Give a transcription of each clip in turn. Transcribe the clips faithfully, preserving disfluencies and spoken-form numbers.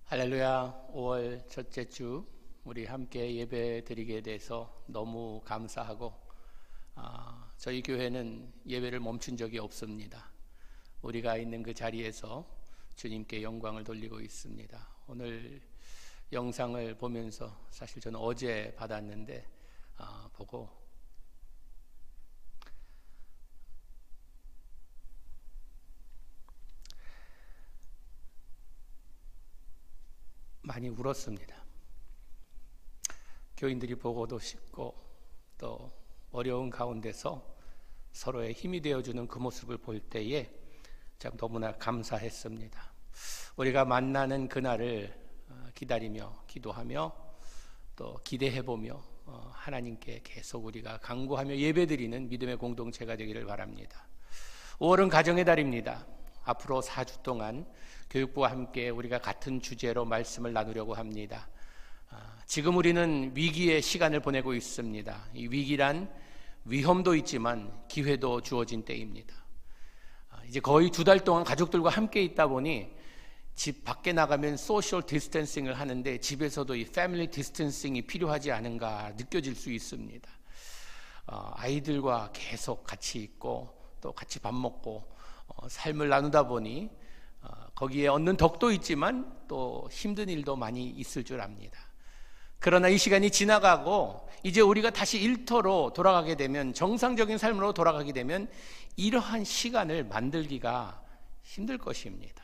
할렐루야. 오월 첫째 주 우리 함께 예배 드리게 돼서 너무 감사하고, 아, 저희 교회는 예배를 멈춘 적이 없습니다. 우리가 있는 그 자리에서 주님께 영광을 돌리고 있습니다. 오늘 영상을 보면서 사실 저는 어제 받았는데 아, 보고 많이 울었습니다. 교인들이 보고도 싶고 또 어려운 가운데서 서로의 힘이 되어주는 그 모습을 볼 때에 참 너무나 감사했습니다. 우리가 만나는 그날을 기다리며 기도하며 또 기대해보며 하나님께 계속 우리가 간구하며 예배드리는 믿음의 공동체가 되기를 바랍니다. 오월은 가정의 달입니다. 앞으로 사 주 동안 교육부와 함께 우리가 같은 주제로 말씀을 나누려고 합니다. 지금 우리는 위기의 시간을 보내고 있습니다. 이 위기란 위험도 있지만 기회도 주어진 때입니다. 이제 거의 두 달 동안 가족들과 함께 있다 보니 집 밖에 나가면 소셜 디스턴싱을 하는데 집에서도 이 패밀리 디스턴싱이 필요하지 않은가 느껴질 수 있습니다. 아이들과 계속 같이 있고 또 같이 밥 먹고 삶을 나누다 보니 거기에 얻는 덕도 있지만 또 힘든 일도 많이 있을 줄 압니다. 그러나 이 시간이 지나가고 이제 우리가 다시 일터로 돌아가게 되면, 정상적인 삶으로 돌아가게 되면 이러한 시간을 만들기가 힘들 것입니다.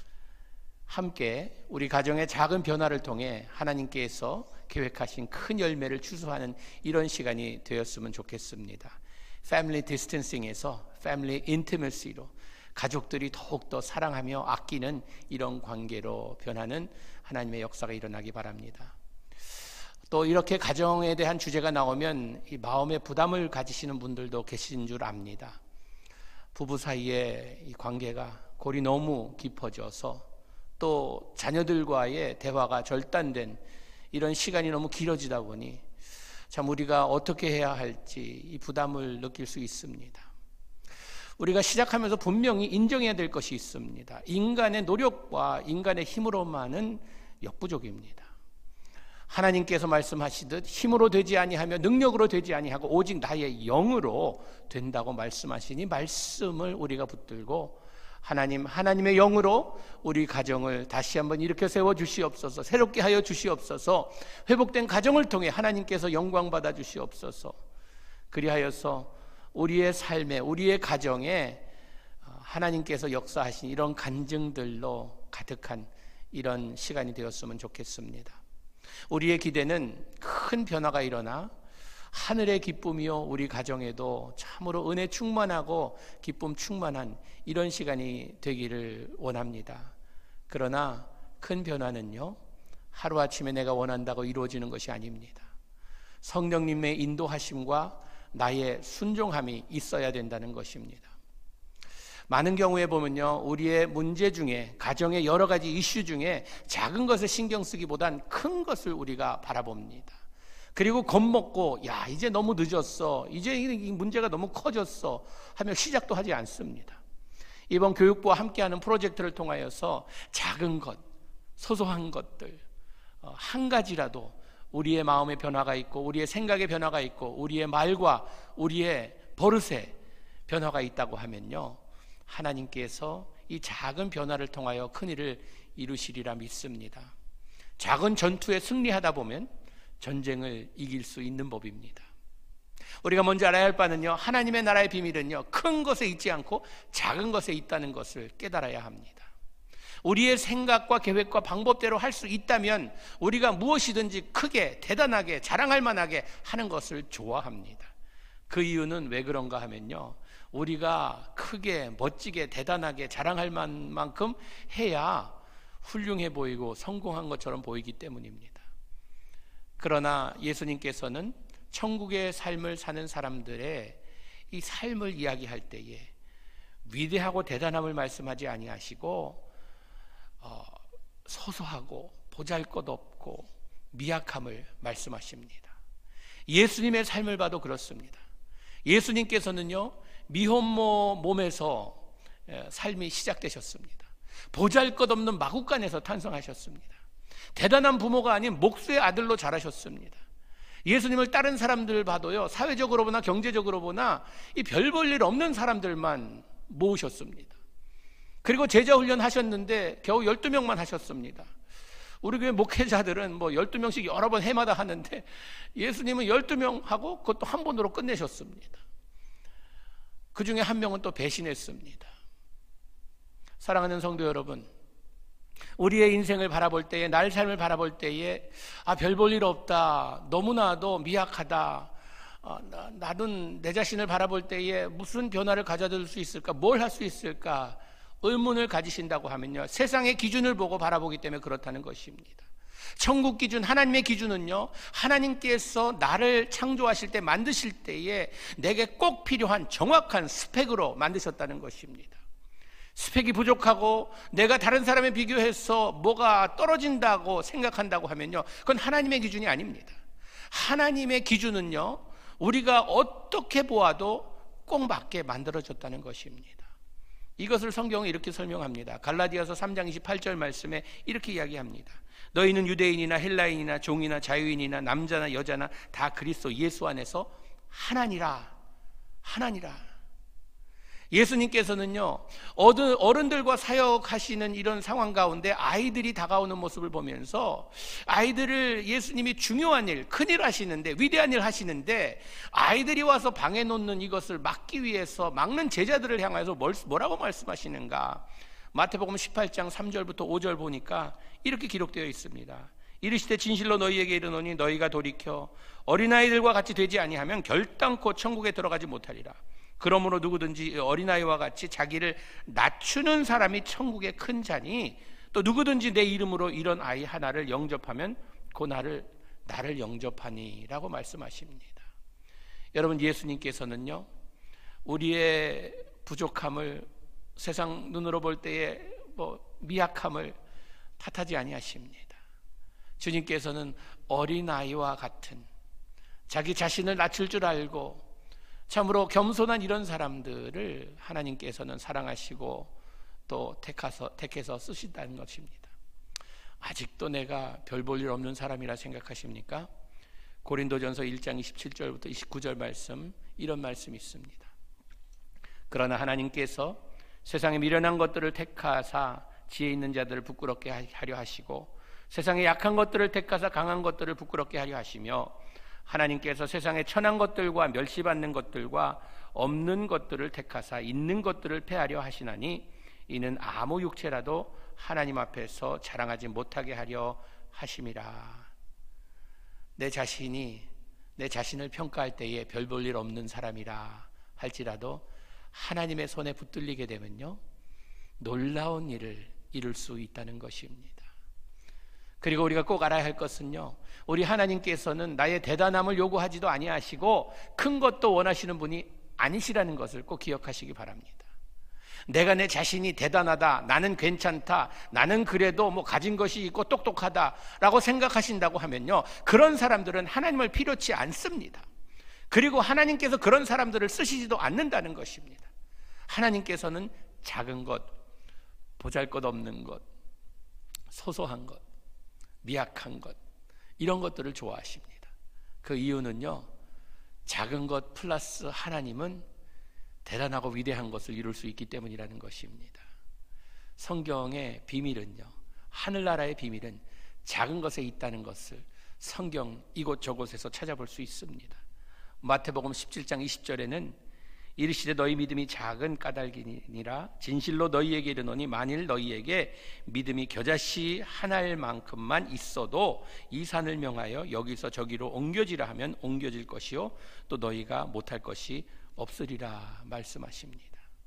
함께 우리 가정의 작은 변화를 통해 하나님께서 계획하신 큰 열매를 추수하는 이런 시간이 되었으면 좋겠습니다. 패밀리 디스턴싱에서 패밀리 인티머시로 가족들이 더욱더 사랑하며 아끼는 이런 관계로 변하는 하나님의 역사가 일어나기 바랍니다. 또 이렇게 가정에 대한 주제가 나오면 이 마음의 부담을 가지시는 분들도 계신 줄 압니다. 부부 사이의 이 관계가 골이 너무 깊어져서 또 자녀들과의 대화가 절단된 이런 시간이 너무 길어지다 보니 참 우리가 어떻게 해야 할지 이 부담을 느낄 수 있습니다. 우리가 시작하면서 분명히 인정해야 될 것이 있습니다. 인간의 노력과 인간의 힘으로만은 역부족입니다. 하나님께서 말씀하시듯 힘으로 되지 아니하며 능력으로 되지 아니하고 오직 나의 영으로 된다고 말씀하시니, 말씀을 우리가 붙들고 하나님, 하나님의 영으로 우리 가정을 다시 한번 일으켜 세워 주시옵소서, 새롭게 하여 주시옵소서, 회복된 가정을 통해 하나님께서 영광 받아 주시옵소서. 그리하여서 우리의 삶에, 우리의 가정에 하나님께서 역사하신 이런 간증들로 가득한 이런 시간이 되었으면 좋겠습니다. 우리의 기대는 큰 변화가 일어나 하늘의 기쁨이요 우리 가정에도 참으로 은혜 충만하고 기쁨 충만한 이런 시간이 되기를 원합니다. 그러나 큰 변화는요 하루아침에 내가 원한다고 이루어지는 것이 아닙니다. 성령님의 인도하심과 나의 순종함이 있어야 된다는 것입니다. 많은 경우에 보면요, 우리의 문제 중에, 가정의 여러 가지 이슈 중에 작은 것을 신경 쓰기보단 큰 것을 우리가 바라봅니다. 그리고 겁먹고 야 이제 너무 늦었어, 이제 이 문제가 너무 커졌어 하며 시작도 하지 않습니다. 이번 교육부와 함께하는 프로젝트를 통하여서 작은 것, 소소한 것들 한 가지라도 우리의 마음의 변화가 있고 우리의 생각의 변화가 있고 우리의 말과 우리의 버릇에 변화가 있다고 하면요, 하나님께서 이 작은 변화를 통하여 큰일을 이루시리라 믿습니다. 작은 전투에 승리하다 보면 전쟁을 이길 수 있는 법입니다. 우리가 먼저 알아야 할 바는요, 하나님의 나라의 비밀은요 큰 것에 있지 않고 작은 것에 있다는 것을 깨달아야 합니다. 우리의 생각과 계획과 방법대로 할 수 있다면 우리가 무엇이든지 크게 대단하게 자랑할 만하게 하는 것을 좋아합니다. 그 이유는 왜 그런가 하면요, 우리가 크게 멋지게 대단하게 자랑할 만큼 해야 훌륭해 보이고 성공한 것처럼 보이기 때문입니다. 그러나 예수님께서는 천국의 삶을 사는 사람들의 이 삶을 이야기할 때에 위대하고 대단함을 말씀하지 아니하시고 어, 소소하고 보잘것없고 미약함을 말씀하십니다. 예수님의 삶을 봐도 그렇습니다. 예수님께서는요 미혼모 몸에서 삶이 시작되셨습니다. 보잘것없는 마구간에서 탄생하셨습니다. 대단한 부모가 아닌 목수의 아들로 자라셨습니다. 예수님을 다른 사람들 봐도요, 사회적으로 보나 경제적으로 보나 이 별 볼 일 없는 사람들만 모으셨습니다. 그리고 제자 훈련 하셨는데 겨우 열두 명만 하셨습니다. 우리 교회 목회자들은 뭐 열두 명씩 여러 번 해마다 하는데 예수님은 열두 명 하고 그것도 한 번으로 끝내셨습니다. 그 중에 한 명은 또 배신했습니다. 사랑하는 성도 여러분, 우리의 인생을 바라볼 때에, 나의 삶을 바라볼 때에 아, 별 볼 일 없다, 너무나도 미약하다, 아, 나, 나는 내 자신을 바라볼 때에 무슨 변화를 가져들 수 있을까, 뭘 할 수 있을까 의문을 가지신다고 하면요, 세상의 기준을 보고 바라보기 때문에 그렇다는 것입니다. 천국 기준, 하나님의 기준은요, 하나님께서 나를 창조하실 때, 만드실 때에 내게 꼭 필요한 정확한 스펙으로 만드셨다는 것입니다. 스펙이 부족하고 내가 다른 사람에 비교해서 뭐가 떨어진다고 생각한다고 하면요, 그건 하나님의 기준이 아닙니다. 하나님의 기준은요, 우리가 어떻게 보아도 꼭 맞게 만들어졌다는 것입니다. 이것을 성경은 이렇게 설명합니다. 갈라디아서 삼 장 이십팔 절 말씀에 이렇게 이야기합니다. 너희는 유대인이나 헬라인이나 종이나 자유인이나 남자나 여자나 다 그리스도 예수 안에서 하나니라. 하나니라. 예수님께서는요, 어른들과 사역하시는 이런 상황 가운데 아이들이 다가오는 모습을 보면서 아이들을, 예수님이 중요한 일, 큰일 하시는데, 위대한 일 하시는데 아이들이 와서 방해 놓는 이것을 막기 위해서, 막는 제자들을 향해서 뭐라고 말씀하시는가? 마태복음 십팔 장 삼 절부터 오 절 보니까 이렇게 기록되어 있습니다. 이르시되 진실로 너희에게 이르노니 너희가 돌이켜 어린아이들과 같이 되지 아니하면 결단코 천국에 들어가지 못하리라. 그러므로 누구든지 어린아이와 같이 자기를 낮추는 사람이 천국의 큰 자니, 또 누구든지 내 이름으로 이런 아이 하나를 영접하면 그 나를 나를 영접하니 라고 말씀하십니다. 여러분, 예수님께서는요, 우리의 부족함을, 세상 눈으로 볼 때의 뭐 미약함을 탓하지 아니하십니다. 주님께서는 어린아이와 같은, 자기 자신을 낮출 줄 알고 참으로 겸손한 이런 사람들을 하나님께서는 사랑하시고 또 택해서, 택해서 쓰신다는 것입니다. 아직도 내가 별 볼 일 없는 사람이라 생각하십니까? 고린도전서 일 장 이십칠 절부터 이십구 절 말씀, 이런 말씀이 있습니다. 그러나 하나님께서 세상에 미련한 것들을 택하사 지혜 있는 자들을 부끄럽게 하려 하시고, 세상에 약한 것들을 택하사 강한 것들을 부끄럽게 하려 하시며, 하나님께서 세상에 천한 것들과 멸시받는 것들과 없는 것들을 택하사 있는 것들을 폐하려 하시나니, 이는 아무 육체라도 하나님 앞에서 자랑하지 못하게 하려 하심이라. 내 자신이 내 자신을 평가할 때에 별 볼 일 없는 사람이라 할지라도 하나님의 손에 붙들리게 되면요, 놀라운 일을 이룰 수 있다는 것입니다. 그리고 우리가 꼭 알아야 할 것은요, 우리 하나님께서는 나의 대단함을 요구하지도 아니하시고 큰 것도 원하시는 분이 아니시라는 것을 꼭 기억하시기 바랍니다. 내가 내 자신이 대단하다, 나는 괜찮다, 나는 그래도 뭐 가진 것이 있고 똑똑하다라고 생각하신다고 하면요, 그런 사람들은 하나님을 필요치 않습니다. 그리고 하나님께서 그런 사람들을 쓰시지도 않는다는 것입니다. 하나님께서는 작은 것, 보잘것없는 것, 소소한 것, 미약한 것, 이런 것들을 좋아하십니다. 그 이유는요, 작은 것 플러스 하나님은 대단하고 위대한 것을 이룰 수 있기 때문이라는 것입니다. 성경의 비밀은요, 하늘나라의 비밀은 작은 것에 있다는 것을 성경 이곳저곳에서 찾아볼 수 있습니다. 마태복음 십칠 장 이십 절에는 이르시되 너희 믿음이 작은 까닭이니라. 진실로 너희에게 이르노니 만일 너희에게 믿음이 겨자씨 하나만큼만 있어도 이 산을 명하여 여기서 저기로 옮겨지라 하면 옮겨질 것이요 또 너희가 못할 것이 없으리라 말씀하십니다.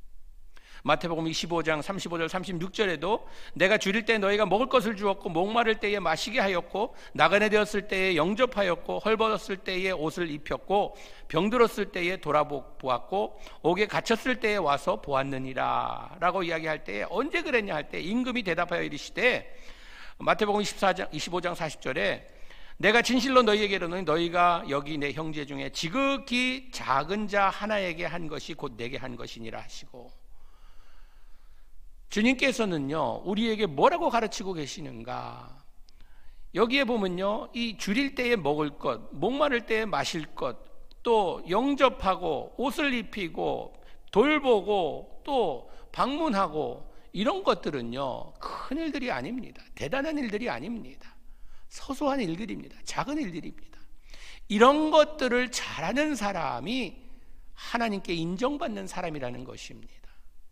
마태복음 이십오 장 삼십오 절 삼십육 절에도 내가 줄일 때 너희가 먹을 것을 주었고 목마를 때에 마시게 하였고 나그네 되었을 때에 영접하였고 헐벗었을 때에 옷을 입혔고 병들었을 때에 돌아보았고 옥에 갇혔을 때에 와서 보았느니라 라고 이야기할 때에 언제 그랬냐 할 때 임금이 대답하여 이르시되, 마태복음 이십사 장 이십오 장 사십 절에 내가 진실로 너희에게 이르노니 너희가 여기 내 형제 중에 지극히 작은 자 하나에게 한 것이 곧 내게 한 것이니라 하시고, 주님께서는요, 우리에게 뭐라고 가르치고 계시는가? 여기에 보면요, 이 줄일 때에 먹을 것, 목마를 때에 마실 것, 또 영접하고 옷을 입히고 돌보고 또 방문하고 이런 것들은요, 큰 일들이 아닙니다. 대단한 일들이 아닙니다. 소소한 일들입니다. 작은 일들입니다. 이런 것들을 잘하는 사람이 하나님께 인정받는 사람이라는 것입니다.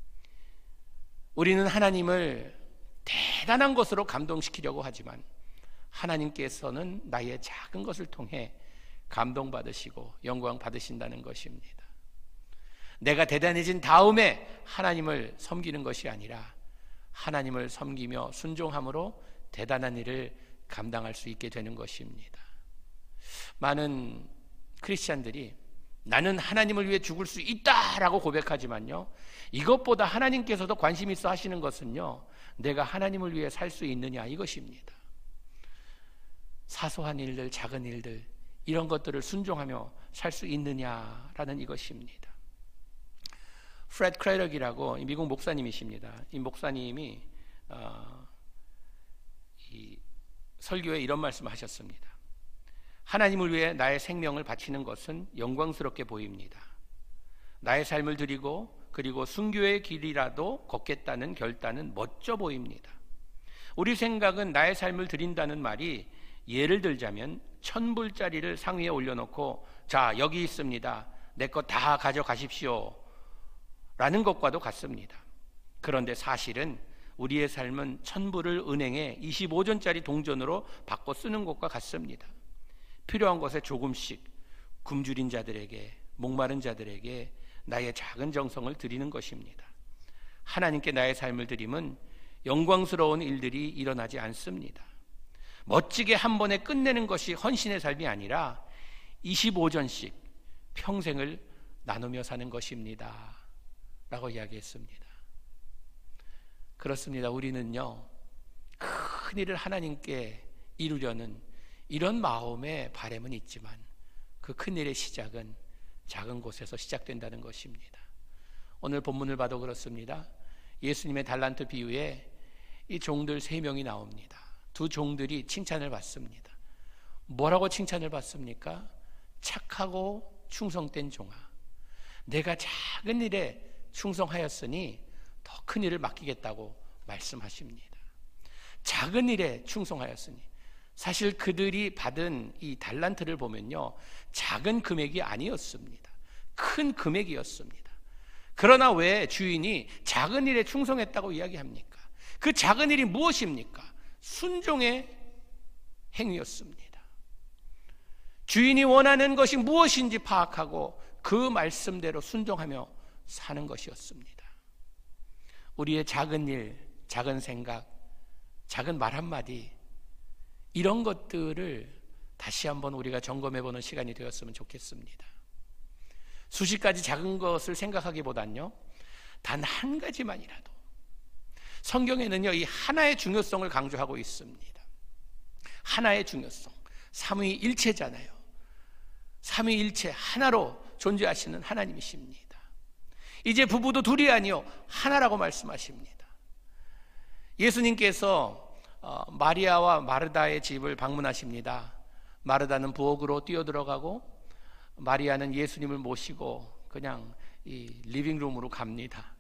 우리는 하나님을 대단한 것으로 감동시키려고 하지만 하나님께서는 나의 작은 것을 통해 감동받으시고 영광 받으신다는 것입니다. 내가 대단해진 다음에 하나님을 섬기는 것이 아니라 하나님을 섬기며 순종함으로 대단한 일을 감당할 수 있게 되는 것입니다. 많은 크리스찬들이 나는 하나님을 위해 죽을 수 있다라고 고백하지만요, 이것보다 하나님께서도 관심 있어 하시는 것은요, 내가 하나님을 위해 살 수 있느냐 이것입니다. 사소한 일들, 작은 일들, 이런 것들을 순종하며 살 수 있느냐라는 이것입니다. 프레드 크레럭이라고 미국 목사님이십니다. 이 목사님이 어, 이 설교에 이런 말씀을 하셨습니다. 하나님을 위해 나의 생명을 바치는 것은 영광스럽게 보입니다. 나의 삶을 드리고 그리고 순교의 길이라도 걷겠다는 결단은 멋져 보입니다. 우리 생각은 나의 삶을 드린다는 말이 예를 들자면 천불짜리를 상위에 올려놓고 자 여기 있습니다. 내 것 다 가져가십시오 라는 것과도 같습니다. 그런데 사실은 우리의 삶은 천불을 은행에 이십오 전짜리 동전으로 바꿔 쓰는 것과 같습니다. 필요한 것에 조금씩 굶주린 자들에게, 목마른 자들에게 나의 작은 정성을 드리는 것입니다. 하나님께 나의 삶을 드림은 영광스러운 일들이 일어나지 않습니다. 멋지게 한 번에 끝내는 것이 헌신의 삶이 아니라 이십오 전씩 평생을 나누며 사는 것입니다 라고 이야기했습니다. 그렇습니다. 우리는요, 큰 일을 하나님께 이루려는 이런 마음의 바람은 있지만 그 큰 일의 시작은 작은 곳에서 시작된다는 것입니다. 오늘 본문을 봐도 그렇습니다. 예수님의 달란트 비유에 이 종들 세 명이 나옵니다. 두 종들이 칭찬을 받습니다. 뭐라고 칭찬을 받습니까? 착하고 충성된 종아, 내가 작은 일에 충성하였으니 더 큰 일을 맡기겠다고 말씀하십니다. 작은 일에 충성하였으니, 사실 그들이 받은 이 달란트를 보면요, 작은 금액이 아니었습니다. 큰 금액이었습니다. 그러나 왜 주인이 작은 일에 충성했다고 이야기합니까? 그 작은 일이 무엇입니까? 순종의 행위였습니다. 주인이 원하는 것이 무엇인지 파악하고 그 말씀대로 순종하며 사는 것이었습니다. 우리의 작은 일, 작은 생각, 작은 말 한마디, 이런 것들을 다시 한번 우리가 점검해보는 시간이 되었으면 좋겠습니다. 수십 가지 작은 것을 생각하기보단요, 단 한 가지만이라도, 성경에는요, 이 하나의 중요성을 강조하고 있습니다. 하나의 중요성. 삼위일체잖아요. 삼위일체 하나로 존재하시는 하나님이십니다. 이제 부부도 둘이 아니요 하나라고 말씀하십니다. 예수님께서 마리아와 마르다의 집을 방문하십니다. 마르다는 부엌으로 뛰어들어가고 마리아는 예수님을 모시고 그냥 이 리빙룸으로 갑니다.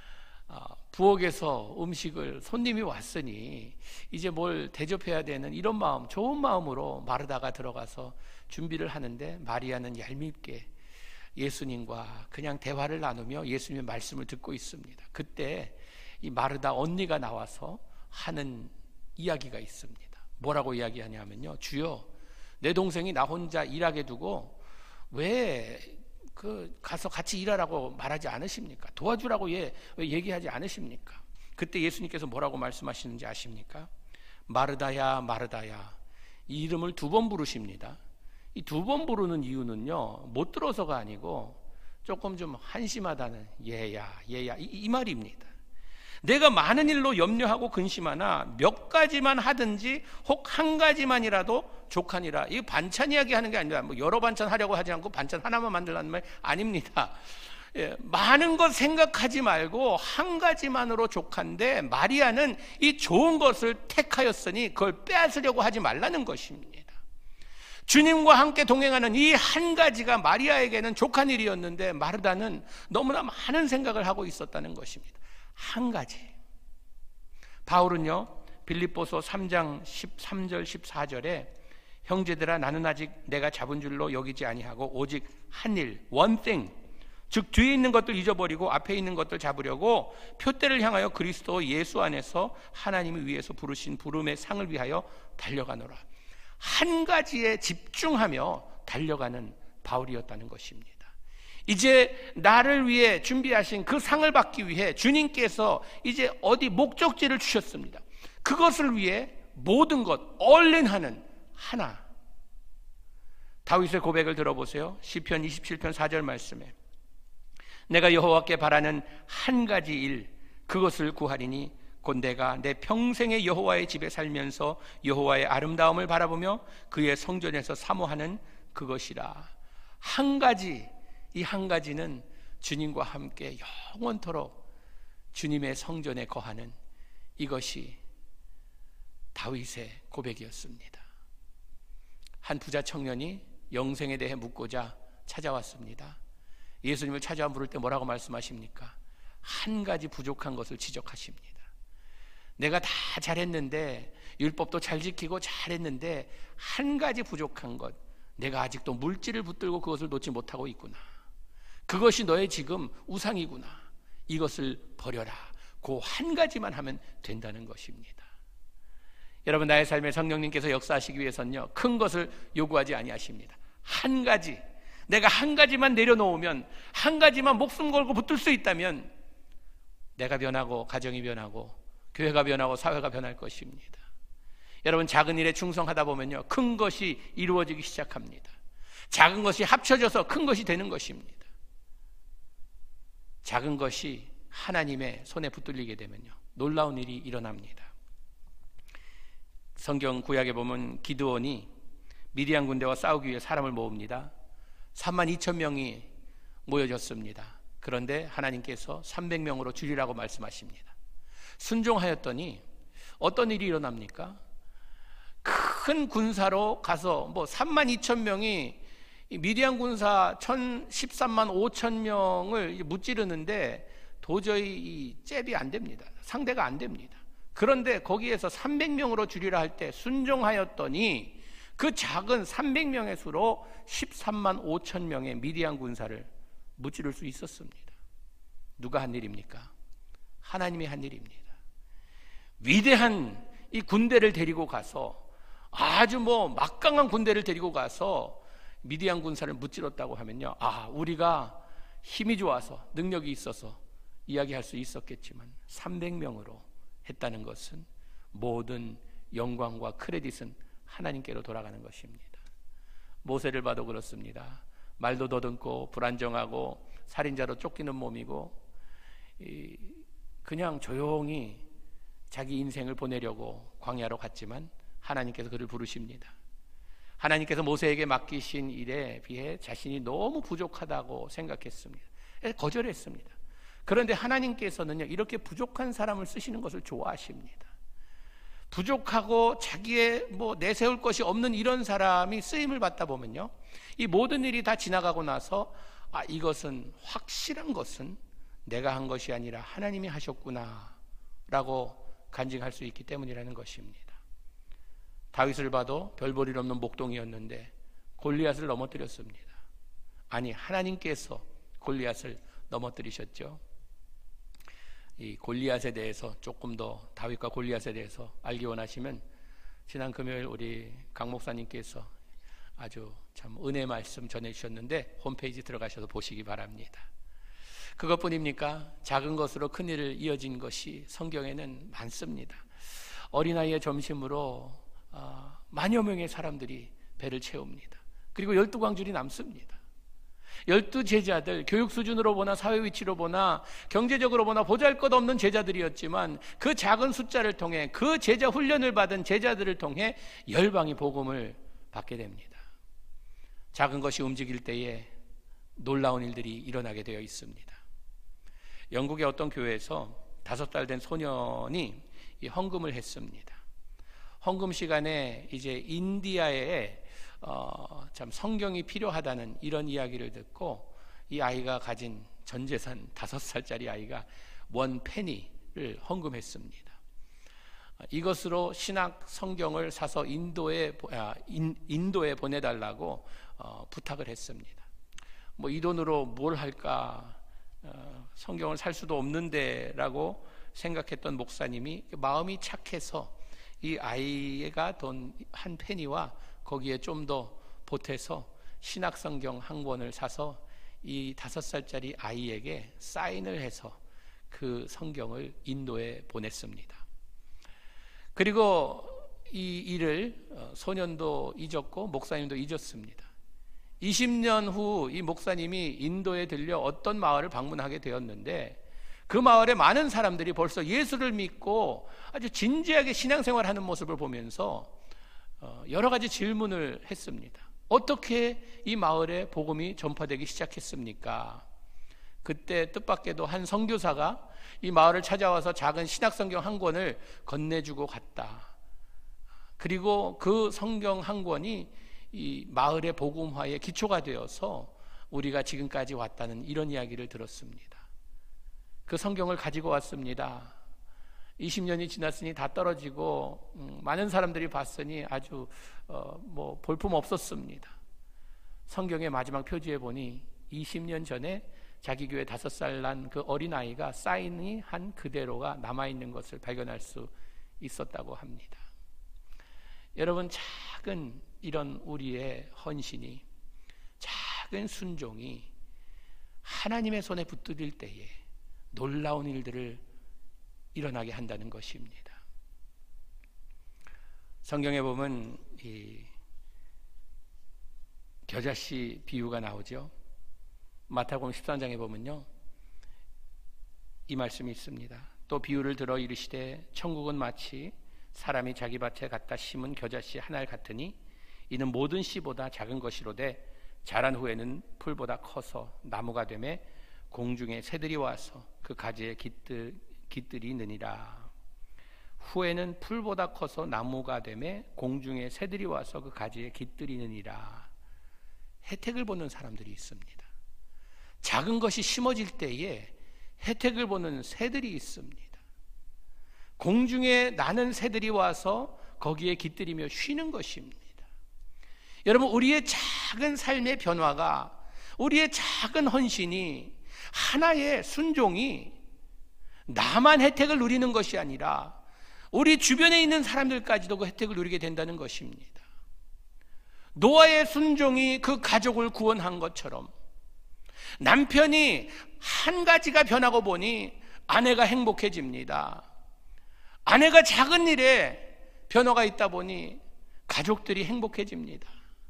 부엌에서 음식을, 손님이 왔으니 이제 뭘 대접해야 되는 이런 마음, 좋은 마음으로 마르다가 들어가서 준비를 하는데 마리아는 얄밉게 예수님과 그냥 대화를 나누며 예수님의 말씀을 듣고 있습니다. 그때 이 마르다 언니가 나와서 하는 이야기가 있습니다. 뭐라고 이야기하냐면요, 주여, 내 동생이 나 혼자 일하게 두고 왜 그 가서 같이 일하라고 말하지 않으십니까? 도와주라고 예, 왜 얘기하지 않으십니까? 그때 예수님께서 뭐라고 말씀하시는지 아십니까? 마르다야, 마르다야, 이 이름을 두 번 부르십니다. 이 두 번 부르는 이유는요, 못 들어서가 아니고 조금 좀 한심하다는, 얘야, 얘야, 이, 이 말입니다. 내가 많은 일로 염려하고 근심하나 몇 가지만 하든지 혹 한 가지만이라도 족하니라. 이 반찬 이야기 하는 게 아니라 뭐 여러 반찬 하려고 하지 않고 반찬 하나만 만들라는 말 아닙니다. 많은 것 생각하지 말고 한 가지만으로 족한데 마리아는 이 좋은 것을 택하였으니 그걸 빼앗으려고 하지 말라는 것입니다. 주님과 함께 동행하는 이 한 가지가 마리아에게는 족한 일이었는데 마르다는 너무나 많은 생각을 하고 있었다는 것입니다. 한 가지. 바울은요 빌립보서 삼 장 십삼 절 십사 절에 형제들아 나는 아직 내가 잡은 줄로 여기지 아니하고 오직 한 일, one thing, 즉 뒤에 있는 것들 잊어버리고 앞에 있는 것들 잡으려고 표대를 향하여 그리스도 예수 안에서 하나님이 위에서 부르신 부름의 상을 위하여 달려가노라. 한 가지에 집중하며 달려가는 바울이었다는 것입니다. 이제 나를 위해 준비하신 그 상을 받기 위해 주님께서 이제 어디 목적지를 주셨습니다. 그것을 위해 모든 것 올인하는 하나. 다윗의 고백을 들어보세요. 시편 이십칠 편 사 절 말씀에 내가 여호와께 바라는 한 가지 일 그것을 구하리니 곧 내가 내 평생의 여호와의 집에 살면서 여호와의 아름다움을 바라보며 그의 성전에서 사모하는 그것이라. 한 가지, 이 한 가지는 주님과 함께 영원토록 주님의 성전에 거하는 이것이 다윗의 고백이었습니다. 한 부자 청년이 영생에 대해 묻고자 찾아왔습니다. 예수님을 찾아와 물을 때 뭐라고 말씀하십니까? 한 가지 부족한 것을 지적하십니다. 내가 다 잘했는데, 율법도 잘 지키고 잘했는데 한 가지 부족한 것, 내가 아직도 물질을 붙들고 그것을 놓지 못하고 있구나. 그것이 너의 지금 우상이구나. 이것을 버려라. 그 한 가지만 하면 된다는 것입니다. 여러분, 나의 삶에 성령님께서 역사하시기 위해서는요 큰 것을 요구하지 아니하십니다. 한 가지, 내가 한 가지만 내려놓으면, 한 가지만 목숨 걸고 붙들 수 있다면 내가 변하고 가정이 변하고 교회가 변하고 사회가 변할 것입니다. 여러분, 작은 일에 충성하다 보면요 큰 것이 이루어지기 시작합니다. 작은 것이 합쳐져서 큰 것이 되는 것입니다. 작은 것이 하나님의 손에 붙들리게 되면요 놀라운 일이 일어납니다. 성경 구약에 보면 기드온이 미디안 군대와 싸우기 위해 사람을 모읍니다. 삼만 이천 명이 모여졌습니다. 그런데 하나님께서 삼백 명으로 줄이라고 말씀하십니다. 순종하였더니 어떤 일이 일어납니까? 큰 군사로 가서 뭐 삼만 이천 명이 미디안 군사 십삼만 오천 명을 무찌르는데 도저히 이 잽이 안 됩니다. 상대가 안 됩니다. 그런데 거기에서 삼백 명으로 줄이라 할 때 순종하였더니 그 작은 삼백 명의 수로 십삼만 오천 명의 미디안 군사를 무찌를 수 있었습니다. 누가 한 일입니까? 하나님이 한 일입니다. 위대한 이 군대를 데리고 가서, 아주 뭐 막강한 군대를 데리고 가서 미디안 군사를 무찌렀다고 하면요, 아, 우리가 힘이 좋아서 능력이 있어서 이야기할 수 있었겠지만 삼백 명으로 했다는 것은 모든 영광과 크레딧은 하나님께로 돌아가는 것입니다. 모세를 봐도 그렇습니다. 말도 더듬고 불안정하고 살인자로 쫓기는 몸이고 그냥 조용히 자기 인생을 보내려고 광야로 갔지만 하나님께서 그를 부르십니다. 하나님께서 모세에게 맡기신 일에 비해 자신이 너무 부족하다고 생각했습니다. 거절했습니다. 그런데 하나님께서는요 이렇게 부족한 사람을 쓰시는 것을 좋아하십니다. 부족하고 자기의 뭐 내세울 것이 없는 이런 사람이 쓰임을 받다 보면요 이 모든 일이 다 지나가고 나서 아, 이것은 확실한 것은 내가 한 것이 아니라 하나님이 하셨구나 라고 간증할 수 있기 때문이라는 것입니다. 다윗을 봐도 별볼일 없는 목동이었는데 골리앗을 넘어뜨렸습니다. 아니, 하나님께서 골리앗을 넘어뜨리셨죠. 이 골리앗에 대해서 조금 더, 다윗과 골리앗에 대해서 알기 원하시면 지난 금요일 우리 강 목사님께서 아주 참 은혜 말씀 전해주셨는데 홈페이지 들어가셔서 보시기 바랍니다. 그것뿐입니까? 작은 것으로 큰 일을 이어진 것이 성경에는 많습니다. 어린아이의 점심으로 어, 만여 명의 사람들이 배를 채웁니다. 그리고 열두 광줄이 남습니다. 열두 제자들, 교육 수준으로 보나 사회 위치로 보나 경제적으로 보나 보잘것없는 제자들이었지만 그 작은 숫자를 통해, 그 제자 훈련을 받은 제자들을 통해 열방이 복음을 받게 됩니다. 작은 것이 움직일 때에 놀라운 일들이 일어나게 되어 있습니다. 영국의 어떤 교회에서 다섯 달 된 소년이 이 헌금을 했습니다. 헌금 시간에 이제 인디아에 어, 참 성경이 필요하다는 이런 이야기를 듣고 이 아이가 가진 전 재산 다섯 살짜리 아이가 원 페니를 헌금했습니다. 이것으로 신학 성경을 사서 인도에 아, 인, 인도에 보내달라고 어, 부탁을 했습니다. 뭐 이 돈으로 뭘 할까? 어, 성경을 살 수도 없는데라고 생각했던 목사님이 마음이 착해서 이 아이가 돈 한 페니와 거기에 좀 더 보태서 신학 성경 한 권을 사서 이 다섯 살짜리 아이에게 사인을 해서 그 성경을 인도에 보냈습니다. 그리고 이 일을 소년도 잊었고 목사님도 잊었습니다. 이십 년 후 이 목사님이 인도에 들려 어떤 마을을 방문하게 되었는데 그 마을에 많은 사람들이 벌써 예수를 믿고 아주 진지하게 신앙생활하는 모습을 보면서 여러 가지 질문을 했습니다. 어떻게 이 마을에 복음이 전파되기 시작했습니까? 그때 뜻밖에도 한 선교사가 이 마을을 찾아와서 작은 신학성경 한 권을 건네주고 갔다. 그리고 그 성경 한 권이 이 마을의 복음화의 기초가 되어서 우리가 지금까지 왔다는 이런 이야기를 들었습니다. 그 성경을 가지고 왔습니다. 이십 년이 지났으니 다 떨어지고 음, 많은 사람들이 봤으니 아주 어, 뭐 볼품 없었습니다. 성경의 마지막 표지에 보니 이십 년 전에 자기 교회 다섯 살 난 그 어린아이가 사인이 한 그대로가 남아있는 것을 발견할 수 있었다고 합니다. 여러분, 작은 이런 우리의 헌신이, 작은 순종이 하나님의 손에 붙들릴 때에 놀라운 일들을 일어나게 한다는 것입니다. 성경에 보면 이 겨자씨 비유가 나오죠. 마태복음 십삼 장에 보면요, 이 말씀이 있습니다. 또 비유를 들어 이르시되 천국은 마치 사람이 자기 밭에 갖다 심은 겨자씨 하나를 같으니 이는 모든 씨보다 작은 것이로되 자란 후에는 풀보다 커서 나무가 되매 공중에 새들이 와서 그 가지에 깃들, 깃들이 느니라. 후에는 풀보다 커서 나무가 되매 공중에 새들이 와서 그 가지에 깃들이 느니라. 혜택을 보는 사람들이 있습니다. 작은 것이 심어질 때에 혜택을 보는 새들이 있습니다. 공중에 나는 새들이 와서 거기에 깃들이며 쉬는 것입니다. 여러분, 우리의 작은 삶의 변화가, 우리의 작은 헌신이, 하나의 순종이 나만 혜택을 누리는 것이 아니라 우리 주변에 있는 사람들까지도 그 혜택을 누리게 된다는 것입니다. 노아의 순종이 그 가족을 구원한 것처럼 남편이 한 가지가 변하고 보니 아내가 행복해집니다. 아내가 작은 일에 변화가 있다 보니 가족들이 행복해집니다.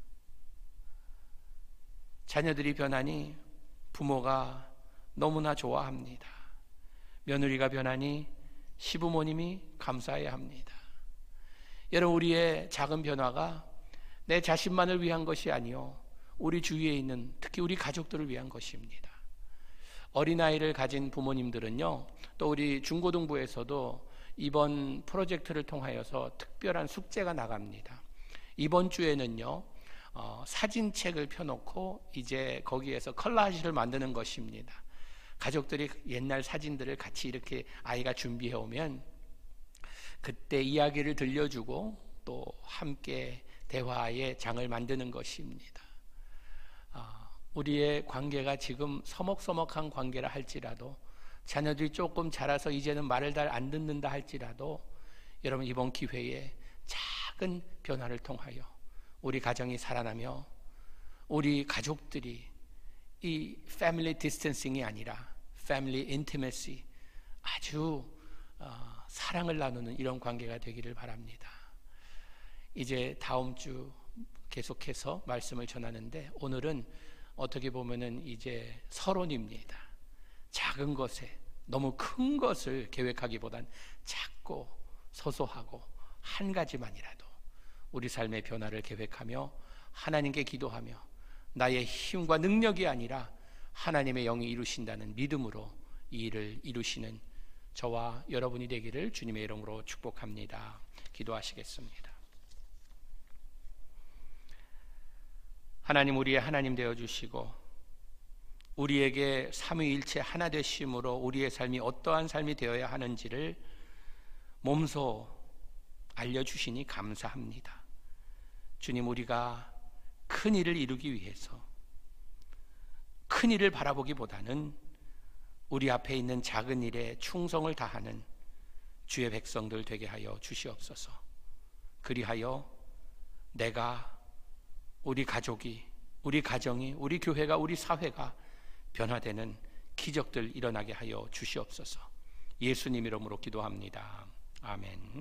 자녀들이 변하니 부모가 너무나 좋아합니다. 며느리가 변하니 시부모님이 감사해야 합니다. 여러분, 우리의 작은 변화가 내 자신만을 위한 것이 아니요, 우리 주위에 있는 특히 우리 가족들을 위한 것입니다. 어린아이를 가진 부모님들은요, 또 우리 중고등부에서도 이번 프로젝트를 통하여서 특별한 숙제가 나갑니다. 이번 주에는요, 어, 사진책을 펴놓고 이제 거기에서 컬라지를 만드는 것입니다. 가족들이 옛날 사진들을 같이 이렇게 아이가 준비해 오면 그때 이야기를 들려주고 또 함께 대화의 장을 만드는 것입니다. 어, 우리의 관계가 지금 서먹서먹한 관계라 할지라도, 자녀들이 조금 자라서 이제는 말을 잘 안 듣는다 할지라도, 여러분, 이번 기회에 작은 변화를 통하여 우리 가정이 살아나며 우리 가족들이 이 패밀리 디스턴싱이 아니라 패밀리 인티메시, 아주 어, 사랑을 나누는 이런 관계가 되기를 바랍니다. 이제 다음 주 계속해서 말씀을 전하는데, 오늘은 어떻게 보면은 이제 서론입니다. 작은 것에 너무 큰 것을 계획하기보단 작고 소소하고 한 가지만이라도 우리 삶의 변화를 계획하며 하나님께 기도하며 나의 힘과 능력이 아니라 하나님의 영이 이루신다는 믿음으로 이 일을 이루시는 저와 여러분이 되기를 주님의 이름으로 축복합니다. 기도하시겠습니다. 하나님, 우리의 하나님 되어주시고 우리에게 삼위일체 하나 되심으로 우리의 삶이 어떠한 삶이 되어야 하는지를 몸소 알려주시니 감사합니다. 주님, 우리가 큰 일을 이루기 위해서 큰 일을 바라보기보다는 우리 앞에 있는 작은 일에 충성을 다하는 주의 백성들 되게 하여 주시옵소서. 그리하여 내가, 우리 가족이, 우리 가정이, 우리 교회가, 우리 사회가 변화되는 기적들 일어나게 하여 주시옵소서. 예수님 이름으로 기도합니다. 아멘.